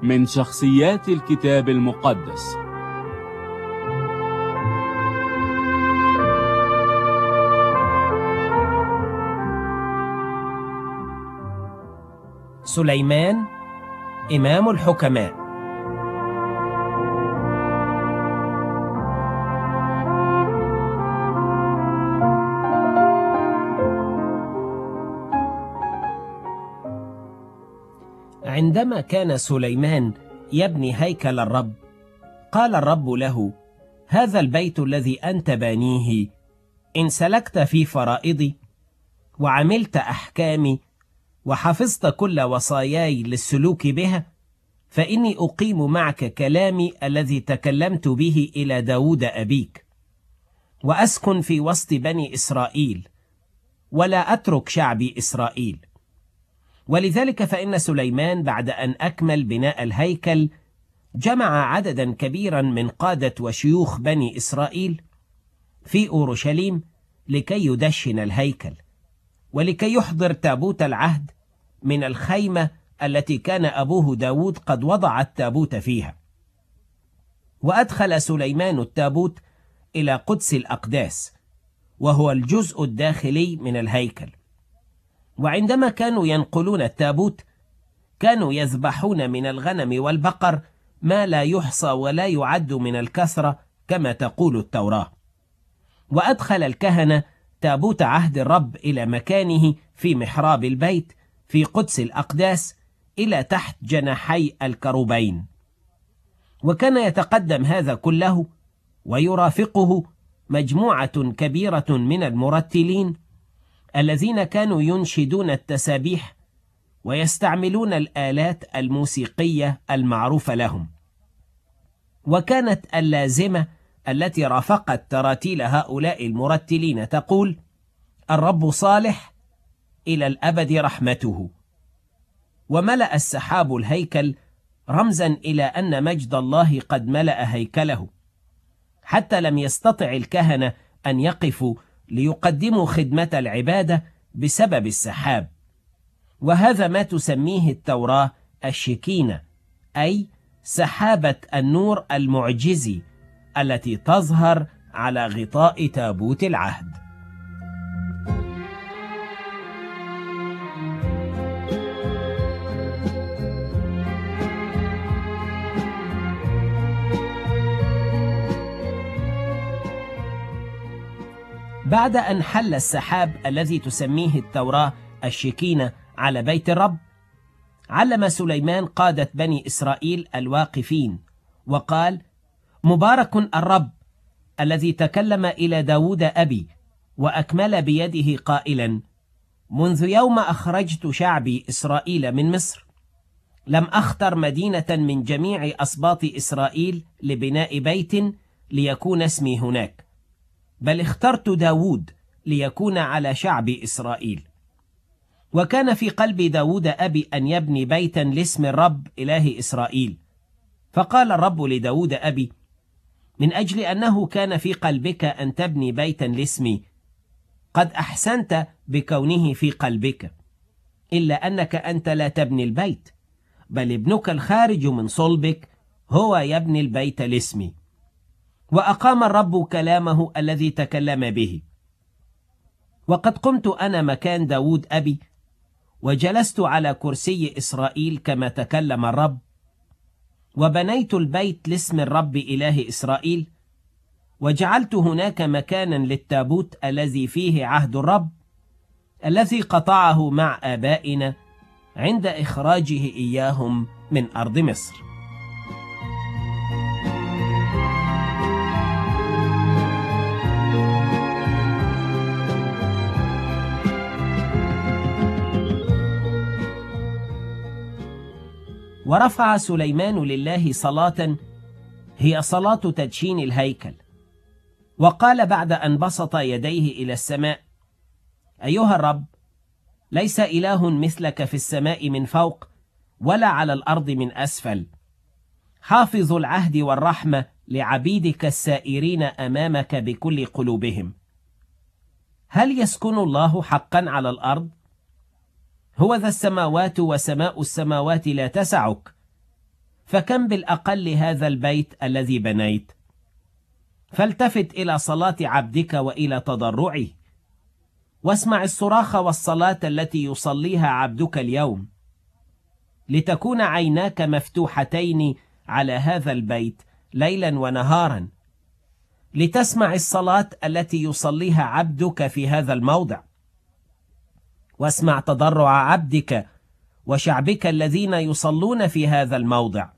من شخصيات الكتاب المقدس. سليمان إمام الحكماء. عندما كان سليمان يبني هيكل الرب، قال الرب له: هذا البيت الذي أنت بانيه، إن سلكت في فرائضي وعملت أحكامي وحفظت كل وصاياي للسلوك بها، فإني أقيم معك كلامي الذي تكلمت به إلى داود أبيك، وأسكن في وسط بني إسرائيل، ولا أترك شعبي إسرائيل. ولذلك فإن سليمان بعد أن أكمل بناء الهيكل جمع عددا كبيرا من قادة وشيوخ بني إسرائيل في أورشليم لكي يدشن الهيكل، ولكي يحضر تابوت العهد من الخيمة التي كان أبوه داود قد وضع التابوت فيها. وأدخل سليمان التابوت إلى قدس الأقداس، وهو الجزء الداخلي من الهيكل. وعندما كانوا ينقلون التابوت كانوا يذبحون من الغنم والبقر ما لا يحصى ولا يعد من الكثرة كما تقول التوراة. وأدخل الكهنة تابوت عهد الرب إلى مكانه في محراب البيت في قدس الأقداس إلى تحت جناحي الكروبين. وكان يتقدم هذا كله ويرافقه مجموعة كبيرة من المرتلين الذين كانوا ينشدون التسابيح ويستعملون الآلات الموسيقية المعروفة لهم. وكانت اللازمة التي رافقت تراتيل هؤلاء المرتلين تقول: الرب صالح، إلى الأبد رحمته. وملأ السحاب الهيكل رمزا إلى أن مجد الله قد ملأ هيكله، حتى لم يستطع الكهنة أن يقفوا ليقدموا خدمة العبادة بسبب السحاب. وهذا ما تسميه التوراة الشكينة، أي سحابة النور المعجزي التي تظهر على غطاء تابوت العهد. بعد أن حل السحاب الذي تسميه التوراة الشكينة على بيت الرب، علم سليمان قادة بني إسرائيل الواقفين وقال: مبارك الرب الذي تكلم إلى داود أبي وأكمل بيده قائلا: منذ يوم أخرجت شعبي إسرائيل من مصر لم أختر مدينة من جميع أسباط إسرائيل لبناء بيت ليكون اسمي هناك، بل اخترت داود ليكون على شعب إسرائيل. وكان في قلب داود أبي أن يبني بيتا لاسم الرب إله إسرائيل. فقال الرب لداود أبي: من أجل أنه كان في قلبك أن تبني بيتا لاسمي، قد أحسنت بكونه في قلبك، إلا أنك أنت لا تبني البيت، بل ابنك الخارج من صلبك هو يبني البيت لاسمي. وأقام الرب كلامه الذي تكلم به. وقد قمت أنا مكان داود أبي وجلست على كرسي إسرائيل كما تكلم الرب، وبنيت البيت لاسم الرب إله إسرائيل، وجعلت هناك مكانا للتابوت الذي فيه عهد الرب الذي قطعه مع آبائنا عند إخراجه إياهم من أرض مصر. ورفع سليمان لله صلاة هي صلاة تدشين الهيكل، وقال بعد أن بسط يديه إلى السماء: أيها الرب، ليس إله مثلك في السماء من فوق ولا على الأرض من أسفل، حافظ العهد والرحمة لعبيدك السائرين أمامك بكل قلوبهم. هل يسكن الله حقا على الأرض؟ هو ذا السماوات وسماء السماوات لا تسعك، فكم بالأقل هذا البيت الذي بنيت؟ فالتفت إلى صلاة عبدك وإلى تضرعه، واسمع الصراخ والصلاة التي يصليها عبدك اليوم، لتكون عيناك مفتوحتين على هذا البيت ليلا ونهارا، لتسمع الصلاة التي يصليها عبدك في هذا الموضع. واسمع تضرع عبدك وشعبك الذين يصلون في هذا الموضع.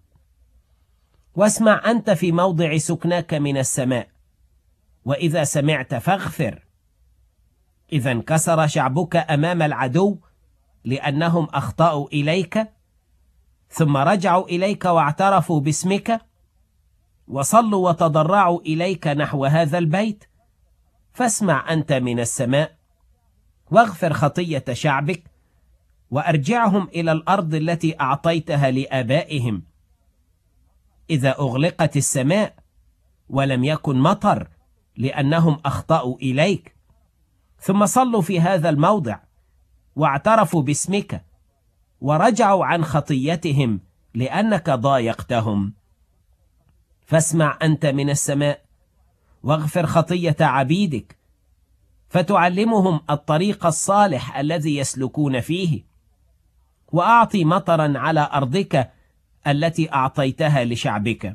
واسمع أنت في موضع سكناك من السماء، وإذا سمعت فاغفر. إذا انكسر شعبك أمام العدو لأنهم أخطأوا إليك، ثم رجعوا إليك واعترفوا باسمك وصلوا وتضرعوا إليك نحو هذا البيت، فاسمع أنت من السماء واغفر خطية شعبك، وأرجعهم إلى الأرض التي أعطيتها لآبائهم. إذا أغلقت السماء ولم يكن مطر لأنهم أخطأوا إليك، ثم صلوا في هذا الموضع واعترفوا باسمك ورجعوا عن خطيتهم لأنك ضايقتهم، فاسمع أنت من السماء واغفر خطية عبيدك، فتعلمهم الطريق الصالح الذي يسلكون فيه، وأعطي مطرا على أرضك التي أعطيتها لشعبك.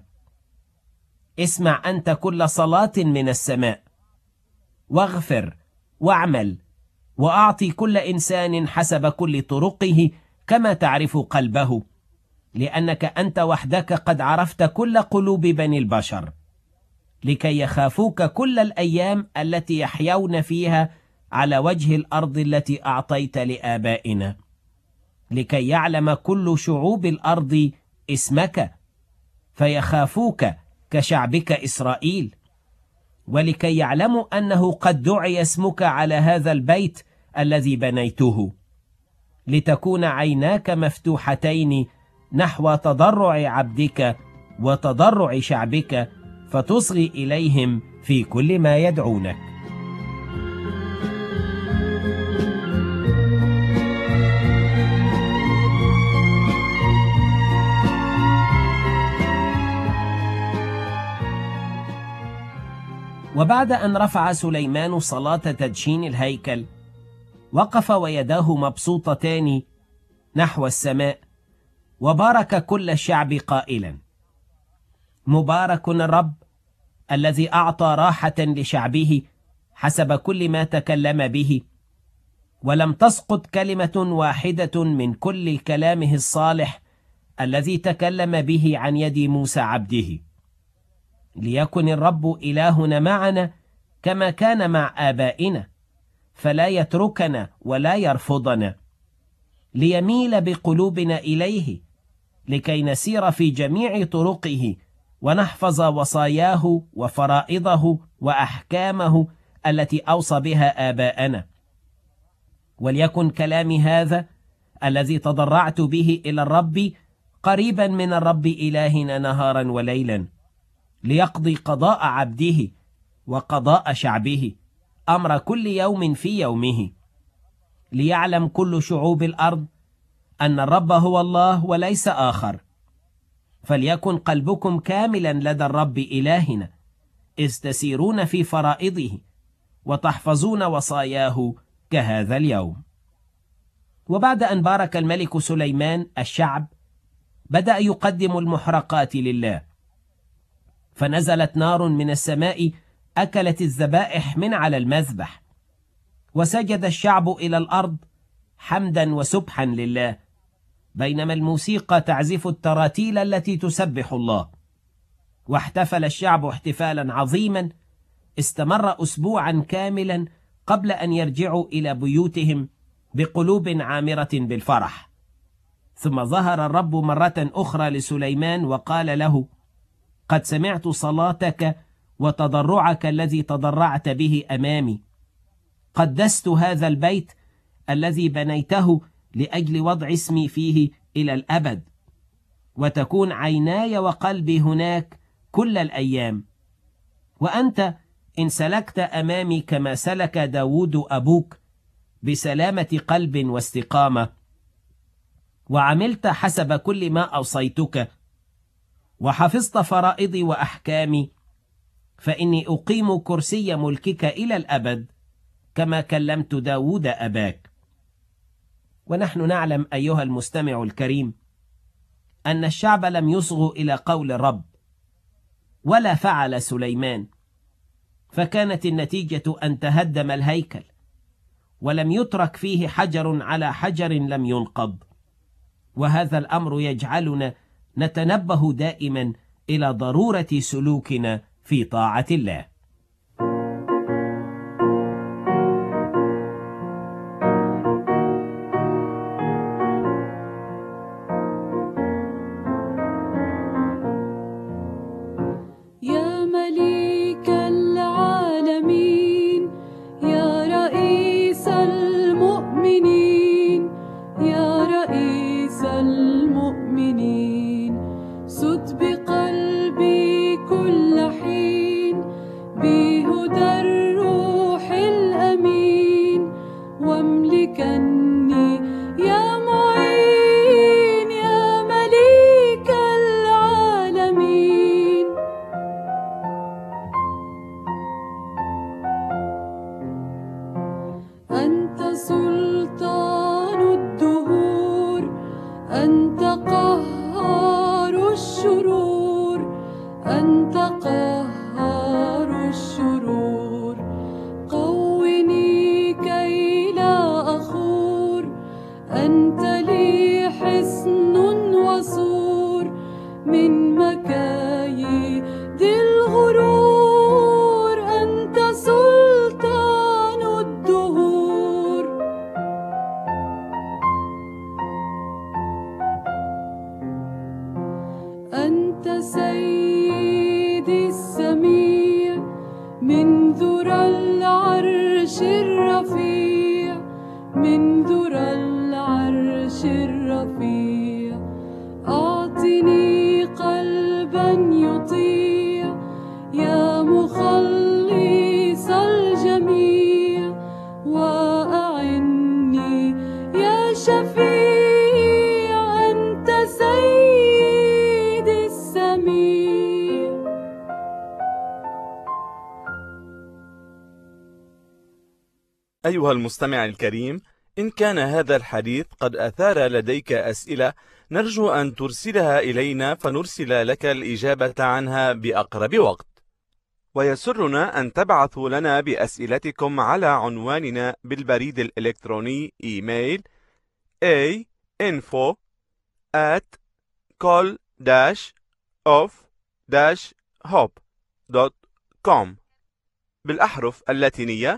اسمع أنت كل صلاة من السماء، واغفر واعمل، وأعطي كل إنسان حسب كل طرقه كما تعرف قلبه، لأنك أنت وحدك قد عرفت كل قلوب بني البشر، لكي يخافوك كل الأيام التي يحيون فيها على وجه الأرض التي أعطيت لآبائنا، لكي يعلم كل شعوب الأرض اسمك فيخافوك كشعبك إسرائيل، ولكي يعلموا أنه قد دعي اسمك على هذا البيت الذي بنيته، لتكون عيناك مفتوحتين نحو تضرع عبدك وتضرع شعبك، فتصغي إليهم في كل ما يدعونك. وبعد أن رفع سليمان صلاة تدشين الهيكل، وقف ويداه مبسوطتان نحو السماء، وبارك كل الشعب قائلا: مبارك الرب الذي أعطى راحة لشعبه حسب كل ما تكلم به، ولم تسقط كلمة واحدة من كل كلامه الصالح الذي تكلم به عن يد موسى عبده. ليكن الرب إلهنا معنا كما كان مع آبائنا، فلا يتركنا ولا يرفضنا، ليميل بقلوبنا إليه، لكي نسير في جميع طرقه ونحفظ وصاياه وفرائضه وأحكامه التي أوصى بها آباءنا. وليكن كلامي هذا الذي تضرعت به إلى الرب قريبا من الرب إلهنا نهارا وليلا، ليقضي قضاء عبده وقضاء شعبه، أمر كل يوم في يومه، ليعلم كل شعوب الأرض أن الرب هو الله وليس آخر. فليكن قلبكم كاملا لدى الرب إلهنا، إذ تسيرون في فرائضه وتحفظون وصاياه كهذا اليوم. وبعد أن بارك الملك سليمان الشعب، بدأ يقدم المحرقات لله، فنزلت نار من السماء أكلت الذبائح من على المذبح، وسجد الشعب إلى الأرض حمدا وسبحا لله، بينما الموسيقى تعزف التراتيل التي تسبح الله. واحتفل الشعب احتفالا عظيما استمر أسبوعا كاملا قبل أن يرجعوا إلى بيوتهم بقلوب عامرة بالفرح. ثم ظهر الرب مرة أخرى لسليمان وقال له: قد سمعت صلاتك وتضرعك الذي تضرعت به أمامي، قدست هذا البيت الذي بنيته لأجل وضع اسمي فيه إلى الأبد، وتكون عيناي وقلبي هناك كل الأيام. وأنت إن سلكت أمامي كما سلك داود أبوك بسلامة قلب واستقامة، وعملت حسب كل ما أوصيتك، وحفظت فرائضي وأحكامي، فإني أقيم كرسي ملكك إلى الأبد كما كلمت داود أباك. ونحن نعلم أيها المستمع الكريم أن الشعب لم يصغوا إلى قول الرب، ولا فعل سليمان، فكانت النتيجة أن تهدم الهيكل، ولم يترك فيه حجر على حجر لم ينقض. وهذا الأمر يجعلنا نتنبه دائما إلى ضرورة سلوكنا في طاعة الله. يا مليك العالمين، يا رئيس المؤمنين، يا رئيس المؤمنين، سد بقلبي كل حين بهدى الروح الأمين، واملكني يا معين، يا مليك العالمين. أنت سلطان الدهور، أنت قهار الشرور، أنت قهار الشرور. قوني كي لا أخور، أنت لي حصن وسور من مكايد الغرور. أنت سلطان الدهور. أنت سيدي السميع، من ذرى العرش الرفيع، من ذرى العرش الرفيع. أعطني قلبا يطيع، يا مخلص الجميع، وأعني يا شفيع. أنت سيدي السميع. أيها المستمع الكريم، إن كان هذا الحديث قد أثار لديك أسئلة، نرجو أن ترسلها إلينا فنرسل لك الإجابة عنها بأقرب وقت. ويسرنا أن تبعثوا لنا بأسئلتكم على عنواننا بالبريد الإلكتروني إيميل info@call-of-hope.com بالأحرف اللاتينية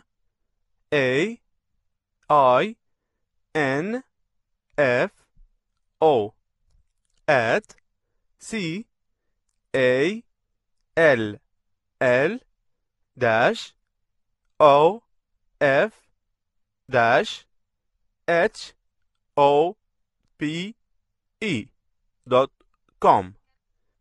AINFO@call-of-hope.com.